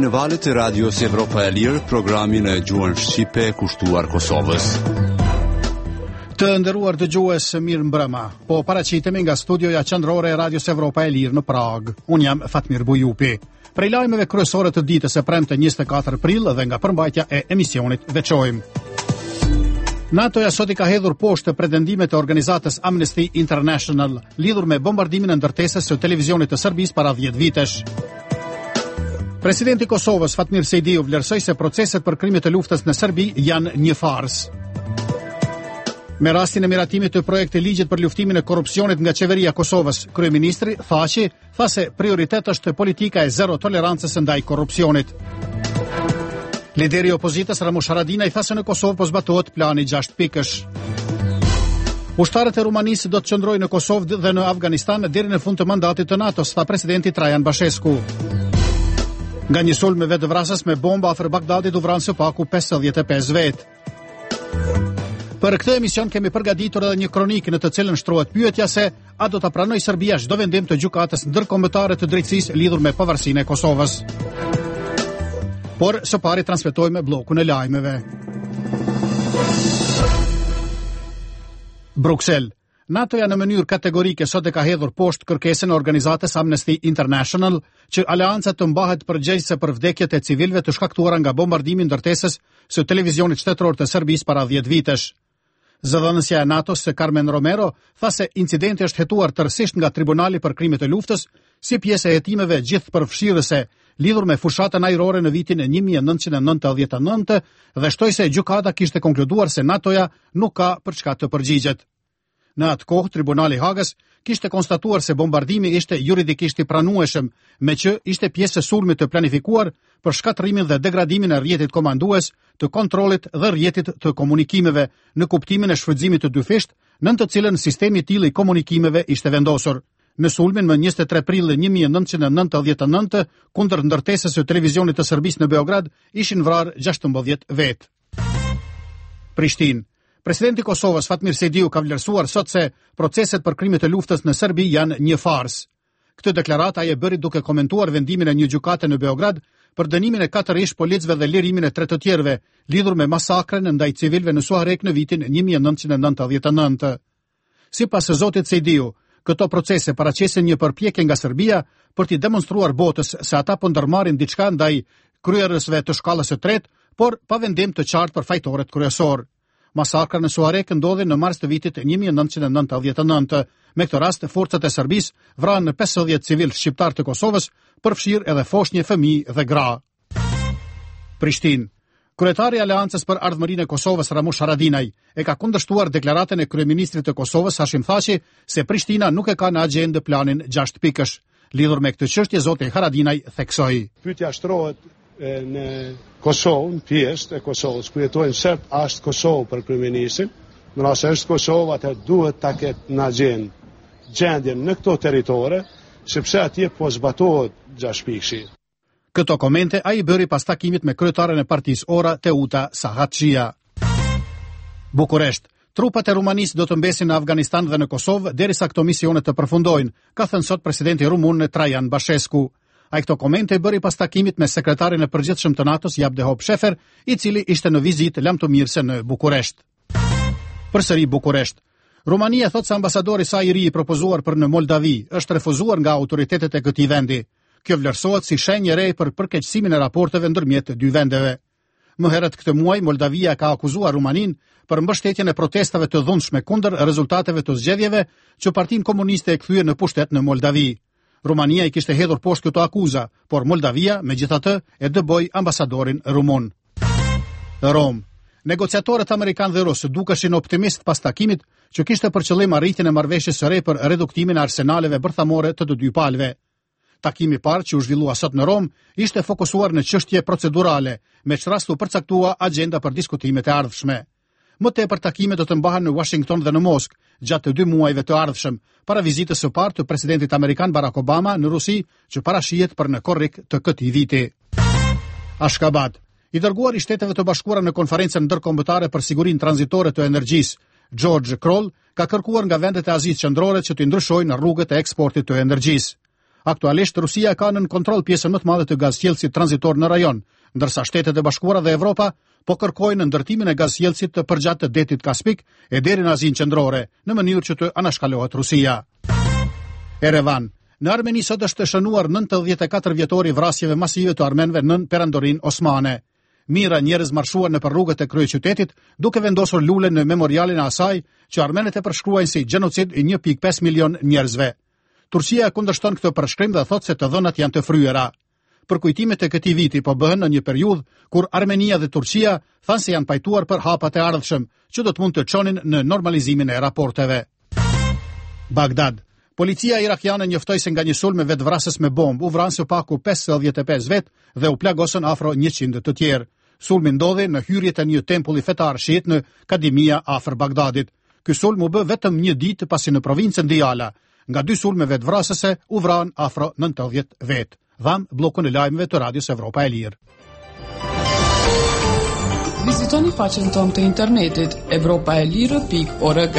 në valët e Radios Evropa e Lirë, programin e gjuhën shqipe kushtuar Kosovës. Të nderuar dëgjues, mirë mbrëma. Po paraqitemi nga studioja qendrore e Radios Evropa e Lirë në Prag. Unë jam Fatmir Bujupi. Prej lajmeve kryesore të ditës së premte 24 prill dhe nga përmbajtja e emisionit veçojmë. NATO-ja sot i ka hedhur poshtë pretendimet e organizatës Amnesty International lidhur me bombardimin e ndërtesës së televizionit të Serbisë para 10 vitesh. Presidenti i Kosovës Fatmir Sejdiu vlerësoi se proceset për krimet e luftës në Serbi janë një farsë. Me rastin e miratimit të projektit ligjit për luftimin e korrupsionit nga qeveria e Kosovës, kryeministri tha se prioritet është politika e zero tolerancës ndaj korrupsionit. Lideri i opozitës Ramush Haradinaj tha se në Kosovë po zbatohet plani 6 pikësh. Ushtarët e Rumanisë do të qëndrojnë në Kosovë dhe në Afganistan deri në fund të mandatit të NATO-s, tha presidenti Trajan Bashescu. Nga një sulm me vetëvrasës me bomba afër Bagdadit u vranë së paku 55 vetë. Për këtë emision kemi përgatitur edhe një kronikë në të cilën shtrohet pyetja se a do ta pranojë Serbia çdo vendim të gjykatës ndërkombëtare të drejtësisë lidhur me pavarësinë e Kosovës. Por së pari transmetojmë bllokun e lajmeve. Bruxelles. NATO-ja në mënyrë kategorike sot e ka hedhur poshtë kërkesën e organizatës Amnesty International që aleanca të mbahet përgjegjëse për vdekjet e civilëve të shkaktuara nga bombardimi i ndërtesës së televizionit shtetëror të Serbisë para 10 vitesh. Zëdhënësja e NATO-s Carmen Romero tha se incidenti është hetuar tërësisht nga Tribunali për krimet e luftës si pjesë e hetimeve gjithëpërfshirëse lidhur me fushatën ajrore në vitin 1999 dhe shtoi se gjykata kishte konkluduar se NATO-ja nuk ka për çka të përgjigjet. Në atë kohë, Tribunali i Hagës kishte konstatuar se bombardimi ishte juridikisht i pranueshëm, me që ishte pjesë e sulmit të planifikuar për shkatërimin dhe degradimin e rrjetit komandues, të kontrollit dhe rrjetit të komunikimeve në kuptimin e shfrytëzimit të dyfisht, nën të cilën sistemi i tillë i komunikimeve ishte vendosur. Në sulmin më 23 prill 1999 kundër ndërtesës së televizionit të Serbisë në Beograd ishin vrarë 16 vetë. Prishtinë. Presidenti i Kosovës Fatmir Sejdiu ka vlerësuar sot se proceset për krimet e luftës në Serbi janë një farsë. Këtë deklaratë ai e bëri duke komentuar vendimin e një gjykate në Beograd për dënimin e 4 ish policëve dhe lirimin e 3 të tjerëve lidhur me masakrën ndaj civilëve në Suarek në vitin 1999. Sipas zotit Sejdiu, këto procese paraqesin një përpjekje nga Serbia për t'i demonstruar botës se ata po ndërmarrin diçka ndaj kryerësve të shkallës së tretë, por pa vendim të qartë për fajtorët kryesor. Masakra në Suarek ndodhi në mars të vitit 1999. Me këtë rast, forcat e Serbisë vranë 50 civil shqiptar të Kosovës, përfshirë edhe foshnjë, fëmijë dhe gra. Prishtinë. Kryetari i Aleancës për Ardhmërinë e Kosovës Ramush Haradinaj e ka kundërshtuar deklaratën e kryeministrit të Kosovës Hashim Thaçi se Prishtina nuk e ka në agjendë planin 6 pikësh. Lidhur me këtë çështje, zoti Haradinaj theksoi: Pyetja shtrohet në Kosovë, në pjesë e Kosovës, ku jetojnë serb, është Kosovë për kryeministrin. Në rast se është Kosovë, atë duhet ta ketë në agjendë gjendjen në këto territore, sepse atje po zbatohet 6 pikëshi. Këto komente ai bëri pas takimit me kryetaren e partisë Ora Teuta Sahatxhia. Bukuresht. Trupat e Rumanisë do të mbesin në Afganistan dhe në Kosovë derisa këto misione të përfundojnë, ka thënë sot presidenti rumun Trajan Bashescu. Ai këto komente i bëri pas takimit me sekretarin e përgjithshëm të NATO-s Jabdehop Shefer, i cili ishte në vizitë lamtomirëse në Bukuresht. Përsëri Bukuresht. Rumania thot se ambasadori i saj i ri i propozuar për në Moldavi është refuzuar nga autoritetet e këtij vendi. Kjo vlerësohet si shenjë e re për përkeqësimin e raporteve ndërmjet të dy vendeve. Më herët këtë muaj Moldavia ka akuzuar Rumaninë për mbështetjen e protestave të dhunshme kundër rezultateve të zgjedhjeve që Partinë Komuniste e kthye në pushtet në Moldavi. Rumania i kishte hedhur poshtë këto akuza, por Moldavia megjithatë e dëboi ambasadorin rumun. Rom. Negociatorët amerikanë dhe rusë dukeshin optimist pas takimit që kishte për qëllim arritjen e marrëveshjes së re për reduktimin e arsenaleve bërthamore të dy palëve. Takimi i parë që u zhvillua sot në Rom ishte fokusuar në çështje procedurale, me çrast u përcaktua agjenda për diskutimet e ardhshme. Më tepër takime do të mbahen në Washington dhe në Moskë gjatë të 2 muajve të ardhshëm, para vizitës së parë të presidentit amerikan Barack Obama në Rusi, që parashihet për në korrik të këtij viti. Ashgabat. I dërguar i Shteteve të Bashkuara në konferencën ndërkombëtare për sigurinë tranzitore të energjisë, George Kroll, ka kërkuar nga vendet e Azisë qendrore që të ndryshojnë rrugët e eksportit të energjisë. Aktualisht Rusia ka nën kontroll pjesën më të madhe të gazqellësit tranzitor në rajon, ndërsa Shtetet e Bashkuara dhe Evropa po kërkojnë ndërtimin e gazqellësit të përgjatë të detit Kaspik e deri në Azinë Qendrore, në mënyrë që të anashkalohet Rusia. Erevan. Në Armeni sot është shënuar 94 vjetori vrasjeve masive të armenëve nën perandorin osmane. Mira njerëz marshuan në rrugët e kryeqytetit, duke vendosur lule në memorialin e asaj që armenët e përshkruajnë si gjenocid i 1.5 milion njerëzve. Turqia kundërshton këtë përshkrim dhe thotë se të dhënat janë të fryera. Përkujtimet e këtij viti po bëhen në një periudhë kur Armenia dhe Turqia thanë se janë pajtuar për hapat e ardhshëm, që do të mund të çonin në normalizimin e raporteve. Bagdad. Policia irakiane njoftoi se nga një sulm me vetvrasës me bombë u vranë së paku 55 vet dhe u plagosën afro 100 të tjerë. Sulmi ndodhi në hyrjet e një tempulli fetar shiit në Kadimia afër Bagdadit. Ky sulm u bë vetëm një ditë pasi në provincën Diyala, nga 2 sulme vetvrasëse u vranë afro 90 vet. Dham bllokun e lajmeve të Radios Evropa e Lirë. Vizitoni faqen tonë të internetit evropaelirë.org.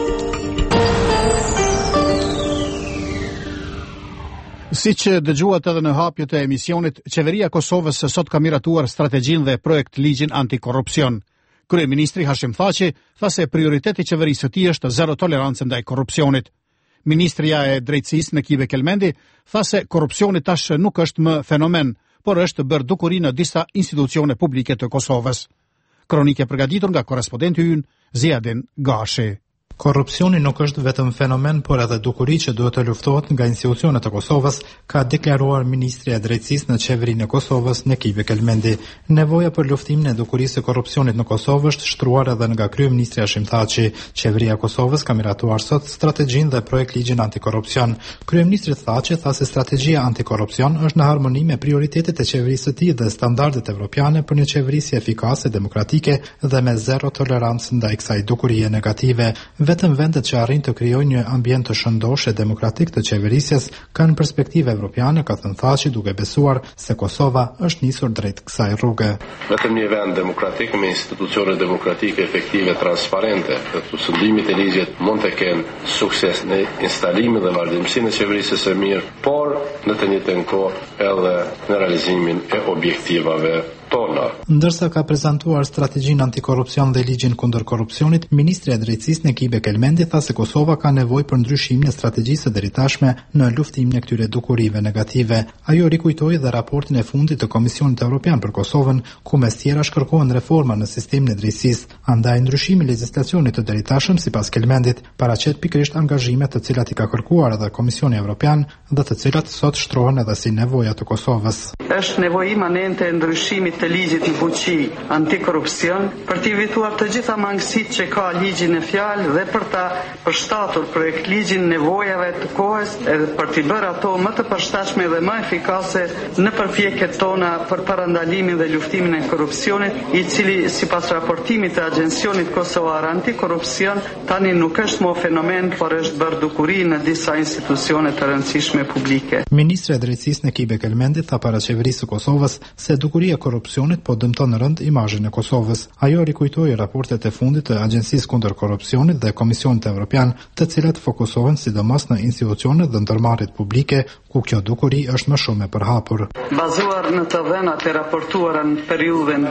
Si që dëgjuat edhe në hapjet e emisionit, qeveria Kosovës sot ka miratuar strategjin dhe projekt ligjin antikorrupsion. Kryeministri Hashim Thaçi tha se prioriteti i qeverisë së tij është zero tolerancë ndaj korrupsionit. Ministria e Drejtësisë Nekibe Kelmendi tha se korrupsioni tash nuk është më fenomen, por është bërë dukuri në disa institucione publike të Kosovës. Kronike përgatitur nga korrespondenti ynë Ziadin Gashi. Korrupsioni nuk është vetëm fenomen, por edhe dukuri që duhet të luftohet nga institucionet e Kosovës, ka deklaruar Ministri e Drejtësisë në qeverinë e Kosovës, Nekibe Kelmendi. Nevoja për luftimin e dukurisë së korrupsionit në Kosovë është shtruar edhe nga kryeministri Hashim Thaçi. Qeveria e Kosovës ka miratuar sot strategjinë dhe projekt ligjin antikorrupsion. Kryeministri Thaçi tha se strategjia antikorrupsion është në harmoni me prioritetet e qeverisë së tij dhe standardet evropiane për një qeveri efikase, demokratike dhe me zero tolerancë ndaj kësaj dukurie negative. Vetëm vendet që arrin të krijojnë një ambient të shëndosh e demokratik të qeverisjes kanë perspektive evropiane, ka thënë Thaçi, duke besuar se Kosova është nisur drejt kësaj rruge. Vetëm një vend demokratik me institucione demokratike efektive, transparente, dhe të sundimit e ligjit mund të kenë sukses në instalimin dhe vazhdimsinë e qeverisë së mirë, por në të njëjtën kohë edhe në realizimin e objektivave tona. Ndërsa ka prezantuar strategjinë antikorrupsion dhe ligjin kundër korrupsionit, Ministri e Drejtësisë Nekibe Kelmendi tha se Kosova ka nevojë për ndryshimin e strategjisë së dritashme në luftimin e këtyre dukurive negative. Ajo rikujtoi dhe raportin e fundit të Komisionit Evropian për Kosovën, ku mes tjerash kërkohen reforma në sistemin e drejtësisë. Andaj ndryshimi i legjislacionit të dritashëm, sipas Kelmendit, paraqet pikërisht angazhimet të cilat i ka kërkuar edhe Komisioni Evropian dhe të cilat sot shtrohen edhe si nevoja të Kosovës. Është nevojë imanente e ndryshimit të ligjit në fuqi antikorrupsion për të evituar të gjitha mangësitë që ka ligji në fjalë dhe për ta përshtatur projekt ligjin nevojave të kohës edhe për të bërë ato më të përshtatshme dhe më efikase në përpjekjet tona për parandalimin dhe luftimin e korrupsionit, i cili sipas raportimit të Agjencionit Kosovar Antikorrupsion tani nuk është më fenomen, por është bërë dukuri në disa institucione të rëndësishme publike. Ministri i Drejtësisë Nekibe Kelmendi tha para qeverisë së Kosovës se dukuria e korrupsionit po dëmton rënd imazhin e Kosovës. Ajo rikujtoi raportet e fundit të Agjencisë kundër korrupsionit dhe Komisionit Evropian, të cilat fokusohen sidomos në institucionet dhe ndërmarrjet publike, ku kjo dukuri është më shumë e përhapur. Bazuar në të dhënat e raportuara në periudhën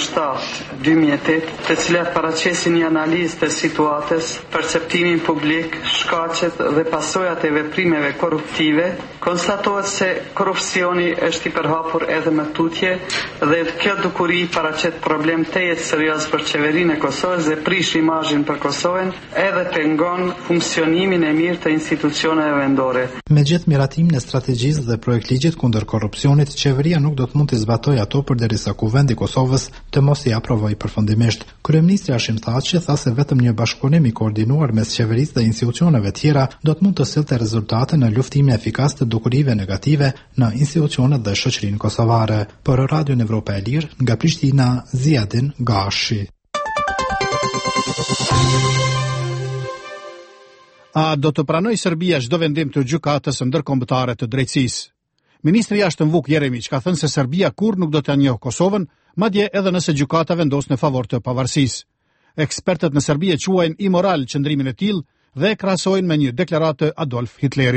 2007-2008, të cilat paraqesin një analizë të situatës, perceptimin publik, shkaqet dhe pasojat e veprimeve korruptive, konstatohet se korrupsioni është i përhapur edhe më tutje dhe kjo dukuri paraqet problem tejet serioz për qeverinë e Kosovës dhe prish imazhin për Kosovën, edhe pengon funksionimin e mirë të institucioneve vendore. Me gjithë miratimin e strategjisë dhe projekt ligjit kundër korrupsionit, qeveria nuk do të mund të zbatojë ato përderisa Kuvendi i Kosovës të mos i aprovojë përfundimisht. Kryeministri Hashim Thaçi tha se vetëm një bashkëpunim i koordinuar mes qeverisë dhe institucioneve tjera do të mund të sillte rezultate në luftimin efikas të dukurive negative në institucionet dhe shoqërinë kosovare. Për Radio Evropa e Lirë, nga Prishtina, Ziadin Gashi. A do të pranoj Serbia çdo vendim të gjykatës ndërkombëtare të drejtësisë? Ministri i Jashtëm Vuk Jeremić ka thënë se Serbia kurrë nuk do të njohë Kosovën, madje edhe nëse gjykata vendos në favor të pavarësisë. Ekspertët në Serbi e quajnë imoral qëndrimin e tillë dhe e krahasojnë me një deklaratë të Adolf Hitlerit.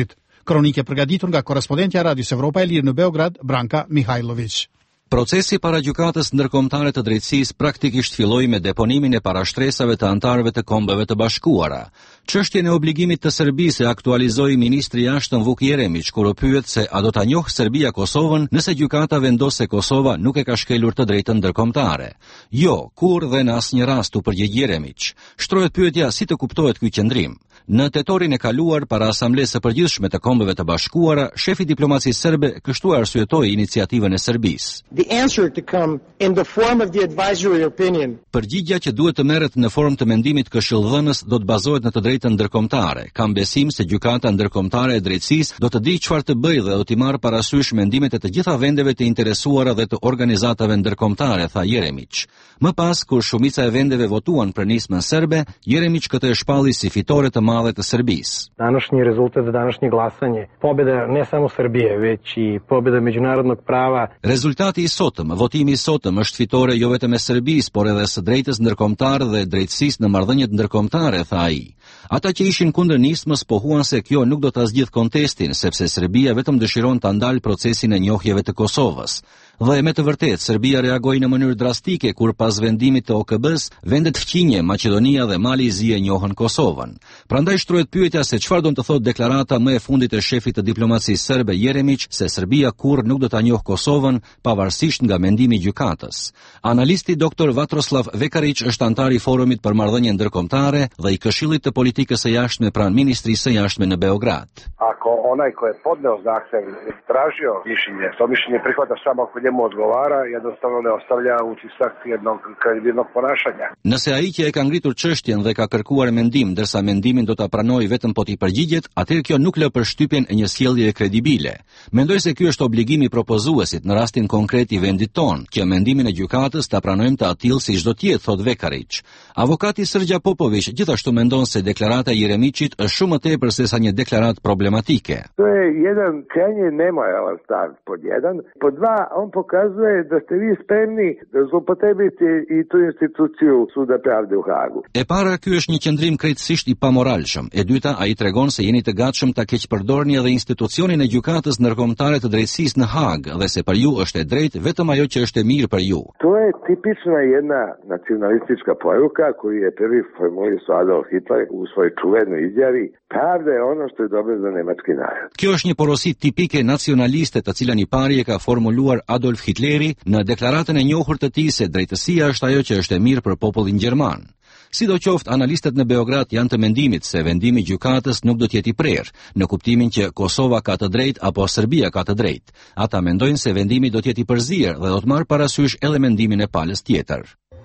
Kronikë e përgatitur nga korrespondentja e Radios Evropa e Lirë në Beograd, Branka Mihajlović. Procesi para gjykatës ndërkombëtare të drejtësisë praktikisht filloi me deponimin e parashtresave të antarëve të Kombeve të Bashkuara. Çështjen e obligimit të Serbisë e aktualizoi ministri i jashtëm Vuk Jeremić kur u pyet se a do ta njohë Serbia Kosovën nëse gjykata vendos se Kosova nuk e ka shkelur të drejtën ndërkombëtare. Jo, kur dhe në asnjë rast u përgjigj Jeremić. Shtrohet pyetja si të kuptohet ky qendrim. Në tetorin e kaluar para Asamblesë së Përgjithshme të Kombeve të Bashkuara, shefi diplomacisë serbe kështu arsyetoi iniciativën e Serbisë. The answer to come in the form of the advisory opinion. Përgjigjja që duhet të merret në formë të mendimit këshillëdhënës do të bazohet në të drejtën ndërkombëtare. Kam besim se gjykata ndërkombëtare e drejtësisë do të dijë çfarë të bëjë dhe do t'i marrë parasysh mendimet e të gjitha vendeve të interesuara dhe të organizatave ndërkombëtare, tha Jeremić. Më pas, kur shumica e vendeve votuan për nismën serbe, Jeremić këtë e shpalli si fitore të madhe të Serbisë. Današnji rezultat za današnje glasanje, pobjeda ne samo Srbije, već i pobjeda međunarodnog prava. Rezultati i sotëm, votimi i sotëm është fitore jo vetëm e Serbisë, por edhe së drejtës ndërkombëtare dhe drejtësisë në marrëdhëniet ndërkombëtare, tha ai. Ata që ishin kundër nismës pohuan se kjo nuk do ta zgjidh kontestin, sepse Serbia vetëm dëshiron ta ndalë procesin e njohjeve të Kosovës. Dhe me të vërtetë, Serbia reagoi në mënyrë drastike kur pas vendimit të OKB-s, vendet fqinje, Maqedonia dhe Mali i Zi e njohën Kosovën. Prandaj shtrohet pyetja se çfarë do të thotë deklarata më e fundit e shefit të diplomacisë serbe Jeremić se Serbia kurrë nuk do ta njohë Kosovën pavarësisht nga mendimi i gjykatës. Analisti Dr. Vatroslav Vekarić është antar i Forumit për Marrëdhënie Ndërkombëtare dhe i Këshillit të Politikës së Jashtme pranë Ministrisë së Jashtme në Beograd. Ako onaj ko je podneo zahtev tražio mišljenje, to mišljenje prihvata samo ako njemu odgovara, jednostavno ne ostavlja utisak jednog kredibilnog ponašanja. Nëse ai që e ka ngritur çështjen dhe ka kërkuar mendim, ndërsa mendimin do ta pranojë vetëm po t'i përgjigjet, atëherë kjo nuk lë përshtypjen e një sjellje kredibile. Mendoj se ky është obligimi i propozuesit në rastin konkret i vendit ton, që mendimin e gjykatës ta pranojmë të atill siç do të jetë, thot Vekarić. Avokati Srđa Popović gjithashtu mendon se deklarata e Jeremićit është shumë më tepër se sa një deklaratë problematike. To je jedan krajnje nemoralan stav pod jedan. Pod dva, on pokazuje da ste vi spremni da zloupotrebite i tu instituciju Suda pravde u Hagu. E para, ky është një qendrim krejtësisht i pamoralshëm. E dyta, ai tregon se jeni të gatshëm ta keqpërdorni edhe institucionin e gjykatës ndërkombëtare të drejtësisë në Hag dhe se për ju është e drejtë vetëm ajo që është e mirë për ju. To je tipična jedna nacionalistička poruka koju je prvi formulisao Adolf Hitler u svojoj čuvenoj izjavi: pravda je ono što je dobro za nemački narod. Kjo është një porosi tipike nacionaliste të cilën i pari e ka formuluar Adolf Hitleri në deklaratën e njohur të tij se drejtësia është ajo që është e mirë për popullin gjerman. Sidoqoftë, analistët në Beograd janë të mendimit se vendimi i gjykatës nuk do të jetë i prerë, në kuptimin që Kosova ka të drejtë apo Serbia ka të drejtë. Ata mendojnë se vendimi do të jetë i përzier dhe do të marrë parasysh edhe mendimin e palës tjetër.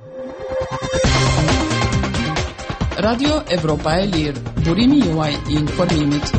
Radio Evropa e Lirë, burimi juaj i informimit.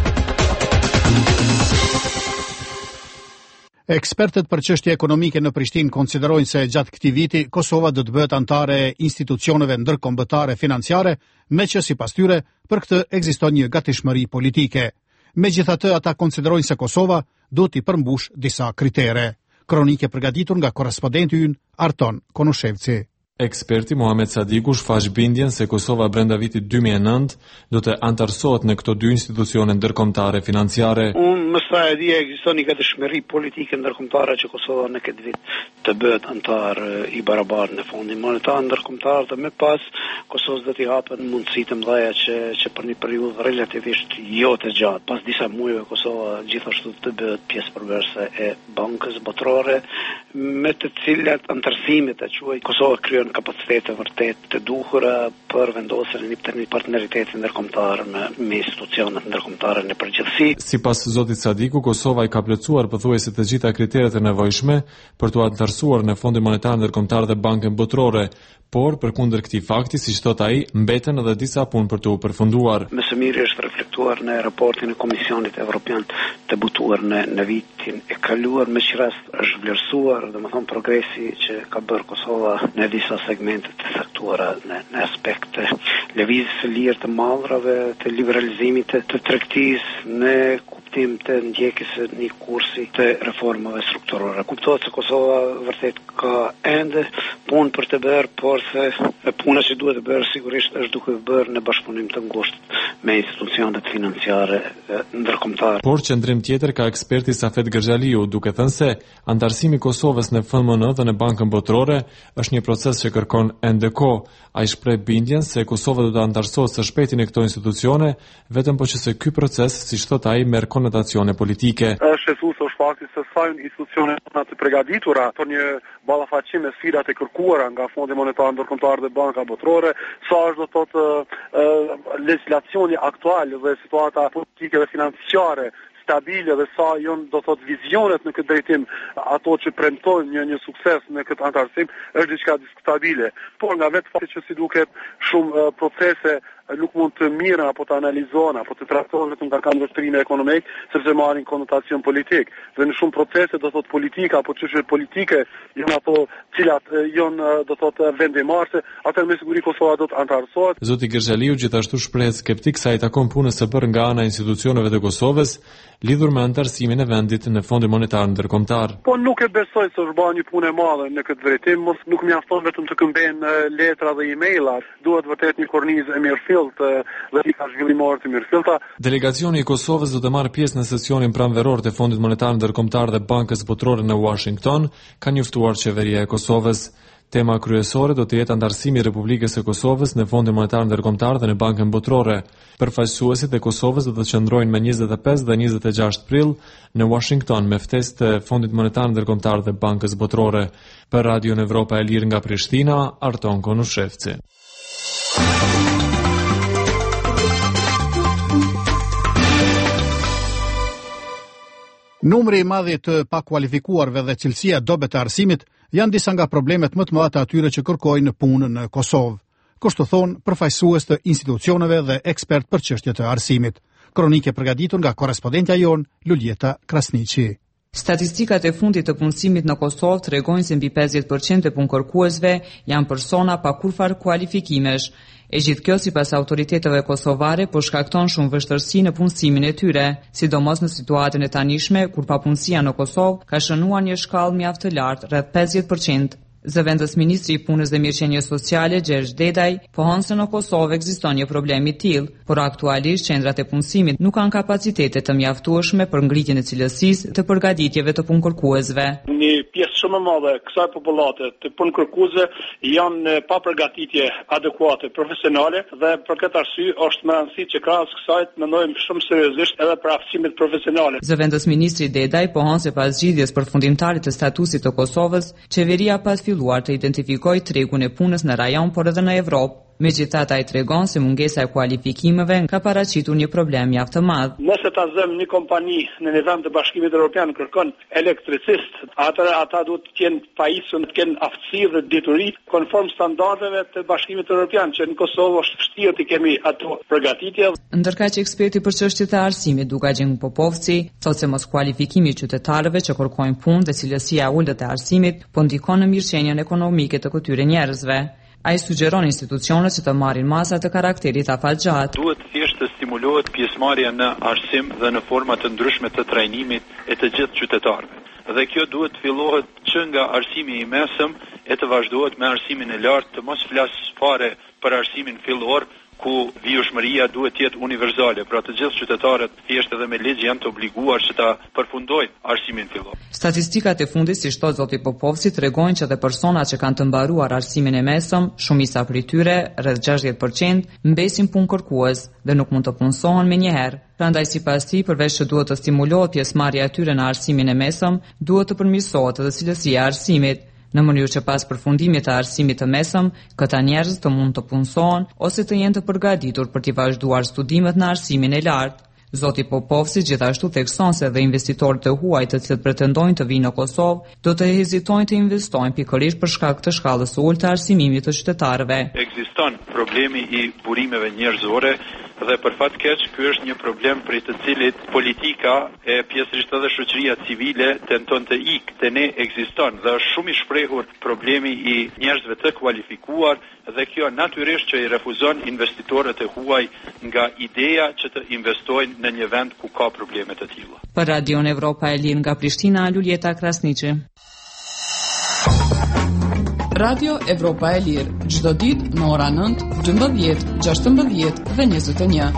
Ekspertët për çështje ekonomike në Prishtinë konsiderojnë se gjatë këtij viti Kosova do të bëhet antare e institucioneve ndërkombëtare financiare, me që sipas tyre për këtë ekziston një gatishmëri politike. Megjithatë, ata konsiderojnë se Kosova duhet i përmbush disa kritere. Kronikë përgatitur nga korrespondenti ynë Arton Konushevci. Eksperti Muhamet Sadiku shfaq bindjen se Kosova brenda vitit 2009 do të antarësohet në këto dy institucione ndërkombëtare financiare. Unë më sa e di ekziston një gatishmëri politike ndërkombëtare që Kosova në këtë vit të bëhet antar i barabartë në Fondin Monetar Ndërkombëtar dhe më pas Kosovës do t'i hapen mundësi të mëdha që për një periudhë relativisht jo të gjatë, pas disa muajve Kosova gjithashtu të bëhet pjesë përbërëse e Bankës Botërore, me të cilat antarësimet e quaj Kosova kryen kapacitete vërtet të duhura për vendosjen e një partneriteti ndërkombëtar me institucionet ndërkombëtare në përgjithësi. Sipas zotit Sadiku, Kosova i ka plotësuar pothuajse të gjitha kriteret e nevojshme për të antarësuar në Fondin Monetar Ndërkombëtar dhe Bankën Botërore, por përkundër këtij fakti, siç thot ai, mbeten edhe disa punë për të përfunduar. Më së miri është reflektuar në raportin e Komisionit Evropian të butuar në vitin e kaluar, me që rast është vlerësuar, domethënë progresi që ka bërë Kosova në disa segmente të caktuara në aspekte lëvizjes së lirë të mallrave, të liberalizimit të tregtisë, në kuptim të ndjekjes së një kursi të reformave strukturore. Kuptohet se Kosova vërtet ka ende punë për të bërë, por se puna që duhet të bërë sigurisht është duke bërë në bashkëpunim të ngushtë me institucionet financiare ndërkombëtare. Por qendrim tjetër ka eksperti Safet Gërxhaliu, duke thënë se antarësimi i Kosovës në FMN dhe në Bankën Botërore është një proces që kërkon ende kohë. Ai shpreh bindjen se Kosova do të antarësohet së shpejti në këto institucione, vetëm po që se ky proces, siç thot ai, merr konotacione politike. Është është fakti se sa institucione janë të përgatitura për një ballafaqim me sfidat e kërkuara nga Fondi Monetar Ndërkombëtar dhe Banka Botërore, sa është do të thotë legjislacioni aktual dhe situata politike dhe financiare stabile dhe sa janë do thot vizionet në këtë drejtim, ato që premtojnë një sukses në këtë antarësim, është diçka diskutabile. Por nga vetë fakti që si duket shumë procese nuk mund të mirën apo të analizohen apo të trajtohen vetëm nga ndërtimi ekonomik, sepse marrin konotacion politik. Dhe në shumë procese do thot politika apo çështje politike janë ato cilat janë do thot vendimarrëse, atë me siguri Kosova do të antarësohet. Zoti Gërxhaliu gjithashtu shpreh skeptik sa i takon punës së bërë nga ana e institucioneve të Kosovës lidhur me antarësimin e vendit në Fondin Monetar Ndërkombëtar. Po nuk e besoj se është bërë një punë e madhe në këtë drejtim, nuk mjafton vetëm të këmben letra dhe emaila, duhet vërtet një kornizë e mirëfillt dhe i ka zhvillimor të mirëfillta. Delegacioni i Kosovës do të marrë pjesë në sesionin pranveror të Fondit Monetar Ndërkombëtar dhe Bankës Botërore në Washington, ka njoftuar qeveria e Kosovës. Tema kryesore do të jetë antarësimi i Republikës së Kosovës në Fondin Monetar Ndërkombëtar dhe në Bankën Botërore. Përfaqësuesit e Kosovës do të qëndrojnë me 25 dhe 26 prill në Washington me ftesë të Fondit Monetar Ndërkombëtar dhe Bankës Botërore. Për Radio Evropa e Lirë nga Prishtina, Arton Konushevci. Numri i madh të pakualifikuarve dhe cilësia e dobët të arsimit janë disa nga problemet më të mëdha të atyre që kërkojnë punë në Kosovë. Kështu thon përfaqësues të institucioneve dhe ekspert për çështje të arsimit. Kronike përgatitur nga korrespondentja jon Luljeta Krasniqi. Statistikat e fundit të punësimit në Kosovë tregojnë se mbi 50% e punëkërkuesve janë persona pa kurfar kualifikimesh. E gjithë kjo sipas autoriteteve kosovare po shkakton shumë vështirësi në punësimin e tyre, sidomos në situatën e tanishme kur papunësia në Kosovë ka shënuar një shkallë mjaft të lartë, rreth 50%. Zëvendës ministri i punës dhe mirëqenies sociale Gjergj Dedaj pohon se në Kosovë ekziston një problem i tillë, por aktualisht qendrat e punësimit nuk kanë kapacitete të mjaftueshme për ngritjen e cilësisë të përgatitjeve të punëkërkuesve. Një pjesë shumë e madhe kësaj popullate të punëkërkuesve janë pa përgatitje adekuate profesionale dhe për këtë arsye është më rëndësishme që krahas kësaj të mendojmë shumë seriozisht edhe për aftësimet profesionale. Zëvendës ministri Dedaj pohon se pas zgjidhjes përfundimtare të statusit të Kosovës, qeveria pas filluar të identifikojë tregun e punës në rajon, por edhe në Evropë. Megjithatë, ai tregon se mungesa e kualifikimeve ka paraqitur një problem mjaft të madh. Nëse ta zëm një kompani në nivel të Bashkimit Evropian kërkon elektricist, atëra ata duhet të kenë pajisur, të kenë aftësi dhe dituri konform standardeve të Bashkimit Evropian, që në Kosovë është vështirë të kemi ato përgatitje. Ndërkaq eksperti për çështjet e arsimit Dugaxhin Popovci thotë se mos kualifikimi i qytetarëve që kërkojnë punë dhe cilësia e ulët e arsimit po ndikon në mirëqenien ekonomike të këtyre njerëzve. Ai sugjeron institucionet që të marrin masa të karakterit afatgjat. Duhet thjesht të stimulohet pjesëmarrja në arsim dhe në forma të ndryshme të trajnimit e të gjithë qytetarëve. Dhe kjo duhet të fillohet që nga arsimi i mesëm e të vazhdohet me arsimin e lartë, të mos flas fare për arsimin fillor, ku vijshmëria duhet të jetë universale, pra të gjithë qytetarët thjesht edhe me ligj janë të obliguar që ta përfundojnë arsimin fillor. Statistikat e fundit, si thot zoti Popovci, tregojnë që dhe personat që kanë të mbaruar arsimin e mesëm, shumica prej tyre, rreth 60%, mbesin punëkërkues dhe nuk mund të punësohen menjëherë. Prandaj sipas tij, përveç që duhet të stimulohet pjesëmarrja e tyre në arsimin e mesëm, duhet të përmirësohet edhe cilësia e arsimit. Në mënyrë që pas përfundimit të arsimit të mesëm, këta njerëz të mund të punësohen ose të jenë të përgatitur për të vazhduar studimet në arsimin e lartë. Zoti Popovci gjithashtu thekson se dhe investitorët e huaj të cilët pretendojnë të vinë në Kosovë do të hezitojnë të investojnë pikërisht për shkak të shkallës së ulët të arsimimit të qytetarëve. Ekziston problemi i burimeve njerëzore dhe për fat keq ky është një problem për të cilit politika e pjesërisht edhe shoqëria civile tenton të ikë, te ne ekziston dhe është shumë i shprehur problemi i njerëzve të kualifikuar dhe kjo natyrisht që i refuzon investitorët e huaj nga ideja që të investojnë në një vend ku ka probleme të tilla. Për Radion Evropa e Lirë nga Prishtina, Luljeta Krasniqi. Radio Evropa e Lirë, çdo ditë në ora 9, 12, 16 dhe 21.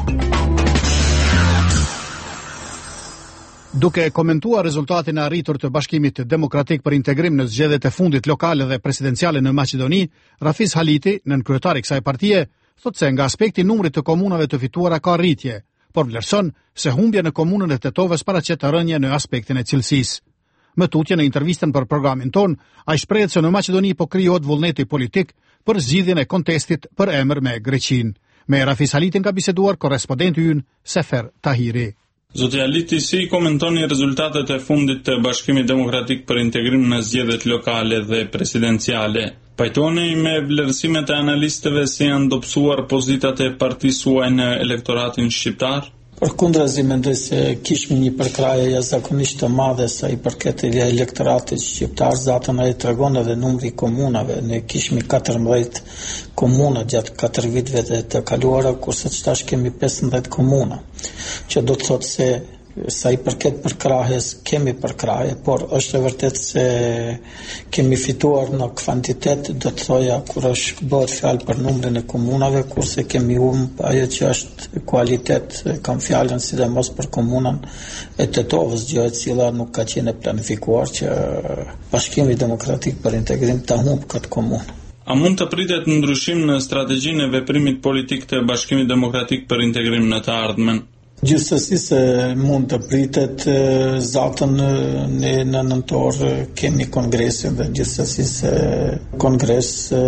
Duke komentuar rezultatin e arritur të Bashkimit Demokratik për Integrim në zgjedhjet e fundit lokale dhe presidenciale në Maqedoni, Rafiz Haliti, nënkryetari i kësaj partie, thotë se nga aspekti numrit të komunave të fituara ka rritje, por vlerëson se humbja në komunën e Tetovës paraqet rënje në aspektin e cilësisë. Më tutje në intervistën për programin ton, ai shprehet se në Maqedoni po krijohet vullneti politik për zgjidhjen e kontestit për emër me Greqinë. Me Rafiz Halitin ka biseduar korrespondenti ynë Sefer Tahiri. Zoti Haliti, si komentoni rezultatet e fundit të Bashkimit Demokratik për Integrim në zgjedhjet lokale dhe presidenciale? Pajtoni me vlerësimet e analistëve se janë dobësuar pozitat e partisë suaj në elektoratin shqiptar? Përkundrazi mendoj se kishim një përkraje jashtëzakonisht të madhe sa i përket elektoratit shqiptar, zatën ai tregon edhe numri i komunave. Ne kishim 14 komuna gjatë 4 viteve të kaluara, kurse tash kemi 15 komuna. Që do të thotë se sa i përket përkrahjes, kemi përkrahje, por është e vërtet se kemi fituar në kvantitet, do të thoja, kur është bëhet fjalë për numrin e komunave, kurse kemi ajo që është kualitet, kam fjalën sidomos për komunën e Tetovës, gjë e cila nuk ka qenë planifikuar që Bashkimi Demokratik për Integrim ta humb këtë komunë. A mund të pritet ndryshim në strategjinë e veprimit politik të Bashkimit Demokratik për Integrim në të ardhmen? Gjithsesi se mund të pritet, zatën ne në nëntor kemi kongresin dhe gjithsesi se kongres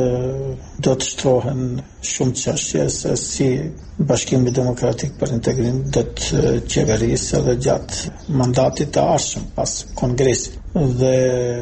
do të shtrohen shumë çështje se si Bashkimi Demokratik për Integrim do të qeverisë edhe gjatë mandatit të ardhshëm pas kongresit. Dhe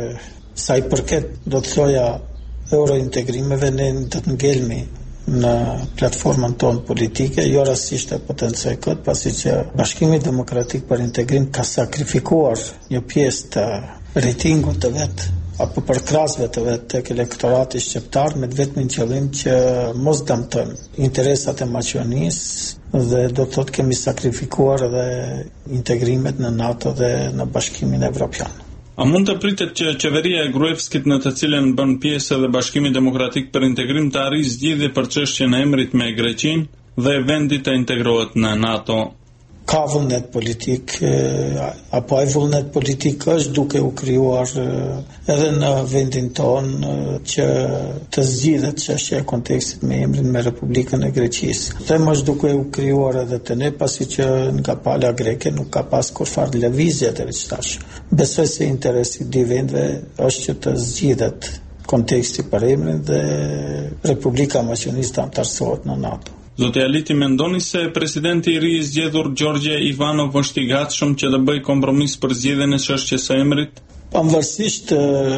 sa i përket, do të thoja, eurointegrimeve, ne do të ngelmi në platformën tonë politike, jo rastisht e potencoj këtë, pasi që Bashkimi Demokratik për Integrim ka sakrifikuar një pjesë të rejtingut të vetë, apo përkrasve të vetë tek elektorati shqiptar, me vetmin qëllim që mos dëmtojmë interesat e Maqedonisë dhe do të thotë kemi sakrifikuar edhe integrimet në NATO dhe në Bashkimin Evropian. A mund të pritet që qeveria e Gruevskit në të cilën bën pjesë edhe Bashkimi Demokratik për Integrim të arrijë zgjidhje për çështjen e emrit me Greqinë dhe vendi të integrohet në NATO? Ka vullnet politik, apo ai vullnet politik është duke u krijuar edhe në vendin tonë që të zgjidhet çështja e kontekstit me emrin me Republikën e Greqisë. Them është duke u krijuar edhe te ne, pasi që nga pala greke nuk ka pas kurfar lëvizje deri tash. Besoj se interesi i dy vendeve është që të zgjidhet konteksti për emrin dhe Republika e Maqedonisë të antarësohet në NATO. Zoti Haliti, mendoni se presidenti i ri i zgjedhur Gjorgje Ivanov është i gatshëm që të bëjë kompromis për zgjedhjen e çështjes së emrit? Pavarësisht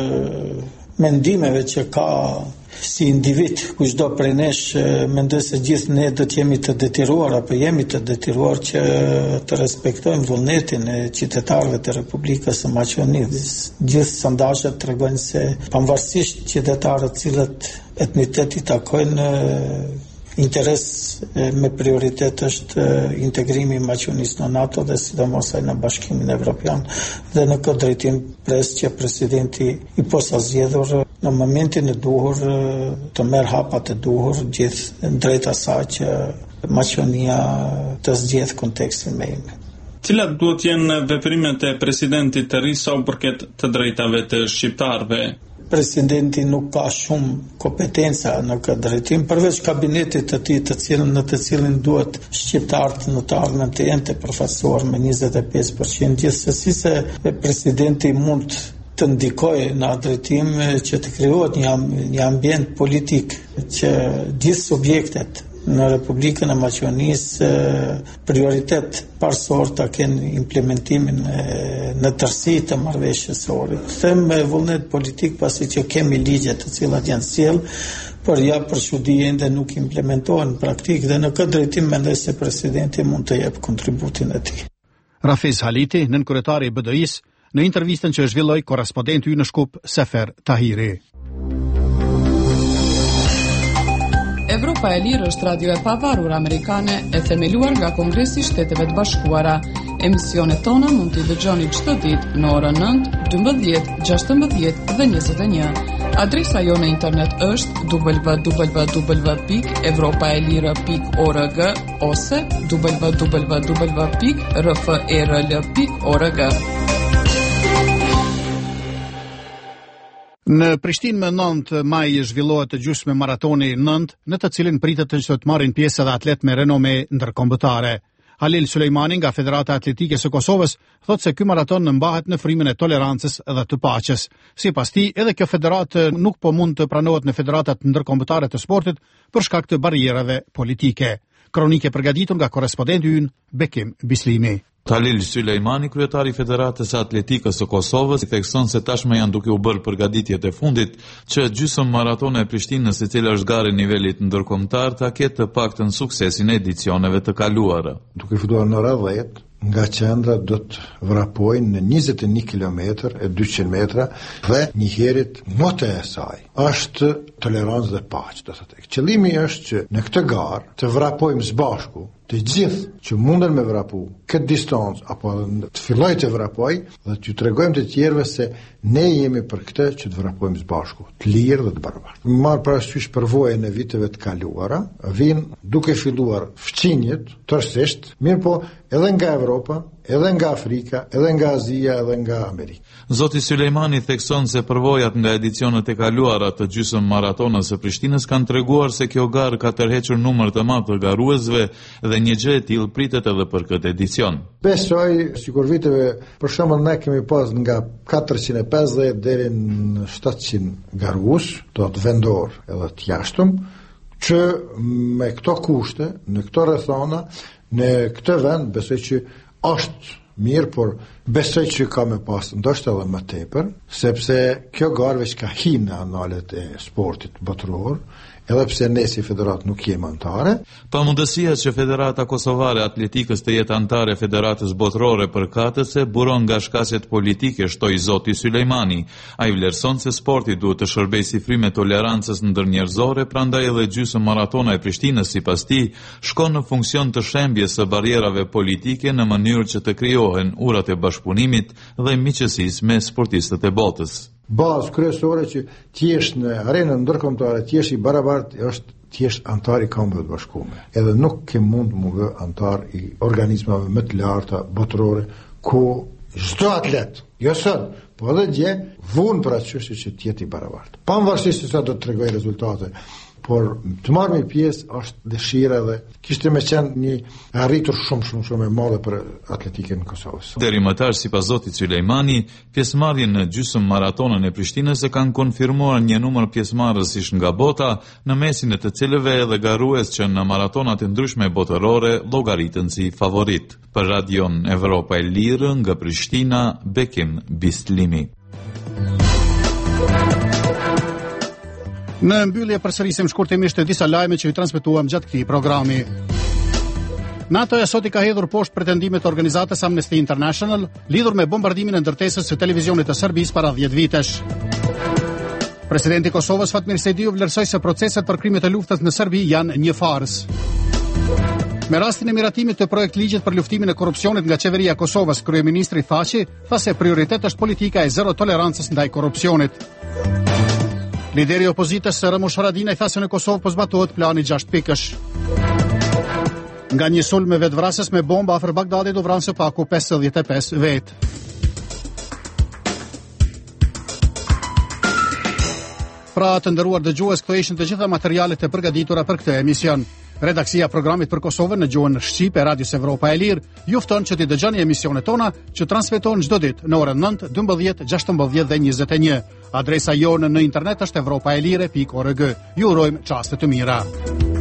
mendimeve që ka si individ, kushdo prej nesh, mendoj se gjithë ne do të jemi të detyruar apo jemi të detyruar që të respektojmë vullnetin e qytetarëve të Republikës së Maqedonisë. Gjithë sondazhet tregojnë se pavarësisht qytetarët cilët etniteti takojnë, interes me prioritet është integrimi i Maqedonisë në NATO dhe sidomos ai në Bashkimin Evropian, dhe në këtë drejtim pres që presidenti i posa zgjedhur në momentin e duhur të merr hapat e duhur gjithë drejt asaj që Maqedonia të zgjedh kontekstin me emrin. Cilat duhet jenë veprimet e presidentit të ri sa u përket të drejtave të shqiptarëve? Presidenti nuk ka shumë kompetenca në këtë drejtim, përveç kabinetit të tij në të cilin duhet shqiptarët në të ardhmen të jenë të përfaqësuar me 25%, gjithsesi se presidenti mund të ndikojë në atë drejtim që të krijohet një ambient politik që gjithë subjektet në Republikën e Maqedonisë prioritet parsor ta kenë implementimin në tërësi të marrëveshjes së Ohrit. Them me vullnet politik pasi që kemi ligje të cilat janë sjell, por ja për çudi ende nuk implementohen praktik dhe në këtë drejtim mendoj se presidenti mund të jep kontributin e tij. Rafiz Haliti, nënkryetari i BDI-s, në intervistën që zhvilloi korrespondenti ynë në Shkup, Sefer Tahiri. Evropa e Lirë është radio e pavarur amerikane e themeluar nga Kongresi i Shteteve të Bashkuara. Emisionet tona mund t'i dëgjoni çdo ditë në orën 9, 12, 16 dhe 21. Adresa jo në internet është www.evropaelire.org ose www.rferl.org. Në Prishtinë më 9 maj zhvillohet të gjysmë maratoni 9, në të cilin pritet që të marrin pjesë edhe atlet me renome ndërkombëtare. Halil Sulejmani nga Federata Atletike së Kosovës thotë se ky maraton mbahet në frymën e tolerancës dhe të paqes. Sipas tij, edhe kjo federatë nuk po mund të pranohet në federatat ndërkombëtare të sportit për shkak të barrierave politike. Kronike përgatitur nga korrespondenti ynë Bekim Bislimi. Halil Sulejmani, kryetari i Federatës së Atletikës së Kosovës, thekson se tashmë janë duke u bërë përgatitjet e fundit që gjysmë maratona e Prishtinës, e cila është garë e nivelit ndërkombëtar, ta ketë të paktën suksesin e edicioneve të kaluara. Duke filluar në orë 10, nga qendra do të vrapojnë në 21 km e 200 metra dhe njëherit mote e saj është tolerancë dhe paqe, do të thotë. Qëllimi është që në këtë garë të vrapojmë së bashku të gjithë që munden me vrapu këtë distancë apo të filloj të vrapoj dhe t'ju tregojmë të tjerëve se ne jemi për këtë që të vrapojmë së bashku, të lirë dhe të barabartë. Marë parasysh përvojën e viteve të kaluara, vinë duke filluar fqinjet tërësisht, mirë po edhe nga Evropa, edhe nga Afrika, edhe nga Azia, edhe nga Amerika. Zoti Sulejmani thekson se përvojat nga edicionet e kaluara të gjysmë maratonës së Prishtinës kanë treguar se kjo garë ka tërhequr numër të madh të garuesve dhe një gjë e tillë pritet edhe për këtë edicion. Besoj, sikur viteve, për shembull ne kemi pas nga 450 deri në 700 garues, do të vendor edhe të jashtëm, që me këto kushte, në këto rrethana, në këtë vend besoj që është mirë, por besoj që ka me pas ndoshta edhe më tepër, sepse kjo garë veç ka hinë në analet e sportit botëror, edhe pse ne si federat nuk jemi antare. Pamundësia që Federata Kosovare Atletikës të jetë antare Federatës Botërore përkatëse buron nga shkaqet politike, shtoi zoti Sulejmani. Ai vlerëson se sporti duhet të shërbejë si frymë tolerancës ndërnjerëzore, prandaj edhe gjysmë maratona e Prishtinës sipas tij shkon në funksion të shembjes së barrierave politike në mënyrë që të krijohen urat e bashkëpunimit dhe miqësisë me sportistët e botës. Bazë kryesore që t'jesh në arenën ndërkombëtare, t'jesh i barabartë, është t'jesh antar i Kombeve të Bashkuara. Edhe nuk ke mund më vë antar i organizmave më të larta botërore, ku çdo atlet, jo sot, po edhe dje, vuan për atë çështje që t'jetë i barabartë. Pavarësisht se sa do të tregoj rezultate, por të marrë me pjesë është dëshira dhe kishte me qenë një arritur shumë e madhe për atletikën në Kosovës. Deri më tash, sipas zotit Sulejmani, pjesëmarrjen në gjysmë maratonën e Prishtinës e kanë konfirmuar një numër pjesëmarrësish nga bota, në mesin e të cilëve edhe garues që në maratonat e ndryshme botërore llogaritën si favorit. Për Radion Evropa e Lirë nga Prishtina, Bekim Bislimi. Në mbyllje përsërisim shkurtimisht disa lajme që i transmetuam gjatë këtij programi. NATO-ja sot i ka hedhur poshtë pretendimet të organizatës Amnesty International lidhur me bombardimin e ndërtesës së televizionit të Serbisë para 10 vitesh. Presidenti i Kosovës Fatmir Sejdiu vlerësoi se proceset për krimet e luftës në Serbi janë një farsë. Me rastin e miratimit të projekt ligjit për luftimin e korrupsionit nga qeveria e Kosovës, kryeministri Thaçi tha se prioritet është politika e zero tolerancës ndaj korrupsionit. Lideri i opozitës Ramush Haradinaj tha se në Kosovë po zbatohet plani 6 pikësh. Nga një sulm me vetvrasës me bombë afër Bagdadit u vranë së paku 55 vetë. Pra të nderuar dëgjues, këto ishin të gjitha materialet e përgatitura për këtë emision. Redaksia programit për Kosovën në gjuhën shqipe e Radios Evropa e Lirë ju fton që t'i dëgjoni emisionet tona që transmetohen çdo ditë në orën 9, 12, 16 dhe 21. Adresa jonë në internet është evropaelire.org. Ju urojmë çaste të mira.